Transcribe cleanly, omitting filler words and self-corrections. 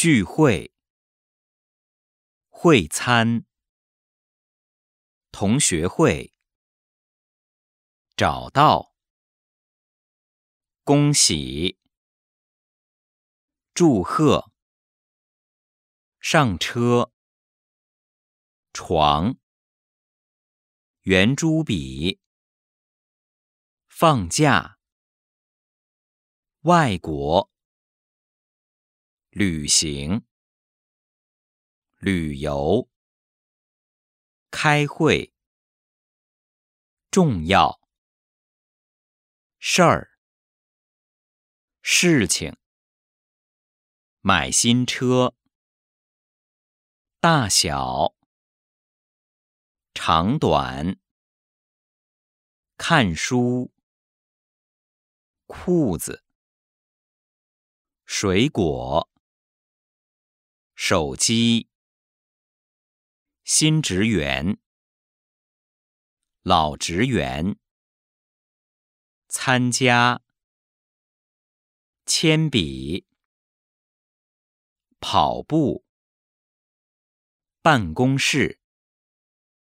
聚会、会餐、同学会、找到、恭喜、祝贺、上车、床、圆珠笔、放假、外国、旅行、旅游、开会、重要、事儿、事情、买新车、大小、长短、看书、裤子、水果、手机、新职员、老职员、参加、铅笔、跑步、办公室。